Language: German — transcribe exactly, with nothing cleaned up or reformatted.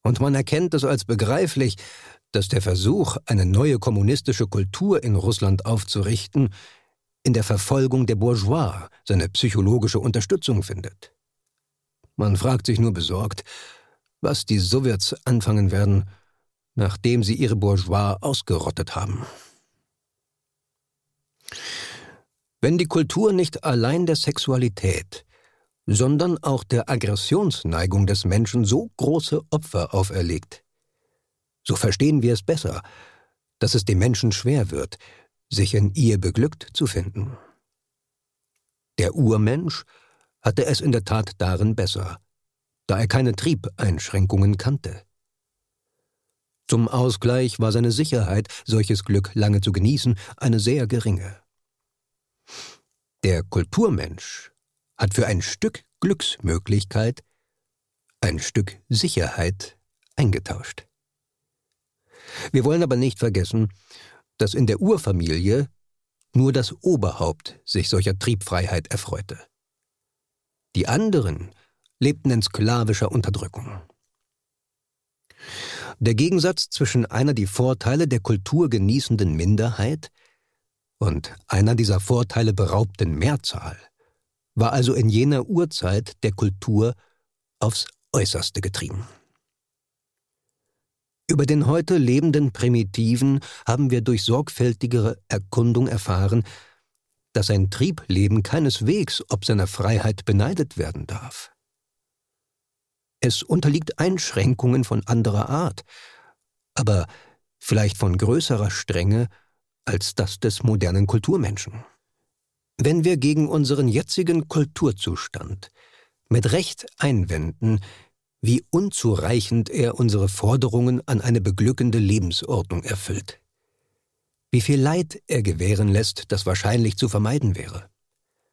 Und man erkennt es als begreiflich, dass der Versuch, eine neue kommunistische Kultur in Russland aufzurichten, in der Verfolgung der Bourgeois seine psychologische Unterstützung findet. Man fragt sich nur besorgt, was die Sowjets anfangen werden, nachdem sie ihre Bourgeois ausgerottet haben. Wenn die Kultur nicht allein der Sexualität, sondern auch der Aggressionsneigung des Menschen so große Opfer auferlegt, so verstehen wir es besser, dass es dem Menschen schwer wird, sich in ihr beglückt zu finden. Der Urmensch hatte es in der Tat darin besser, da er keine Triebeinschränkungen kannte. Zum Ausgleich war seine Sicherheit, solches Glück lange zu genießen, eine sehr geringe. Der Kulturmensch hat für ein Stück Glücksmöglichkeit ein Stück Sicherheit eingetauscht. Wir wollen aber nicht vergessen, dass in der Urfamilie nur das Oberhaupt sich solcher Triebfreiheit erfreute. Die anderen lebten in sklavischer Unterdrückung. Der Gegensatz zwischen einer die Vorteile der Kultur genießenden Minderheit und einer dieser Vorteile beraubten Mehrzahl war also in jener Urzeit der Kultur aufs Äußerste getrieben. Über den heute lebenden Primitiven haben wir durch sorgfältigere Erkundung erfahren, dass sein Triebleben keineswegs ob seiner Freiheit beneidet werden darf. Es unterliegt Einschränkungen von anderer Art, aber vielleicht von größerer Strenge als das des modernen Kulturmenschen. Wenn wir gegen unseren jetzigen Kulturzustand mit Recht einwenden, wie unzureichend er unsere Forderungen an eine beglückende Lebensordnung erfüllt, wie viel Leid er gewähren lässt, das wahrscheinlich zu vermeiden wäre,